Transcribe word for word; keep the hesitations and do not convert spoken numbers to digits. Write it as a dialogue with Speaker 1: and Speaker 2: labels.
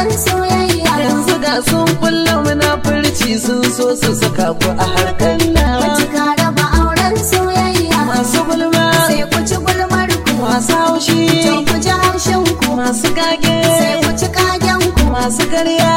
Speaker 1: auren soyayya.
Speaker 2: Yanzu da sun kulla munafurci sun so su saka ku a harkar nan.
Speaker 1: Cika raba auren soyayya.
Speaker 2: Masu gulma
Speaker 1: sai ku ci gulmar ku.
Speaker 2: masu haushi
Speaker 1: to ku ji haushin ku.
Speaker 2: masu kage
Speaker 1: sai ku ci kagen ku.
Speaker 2: masu karya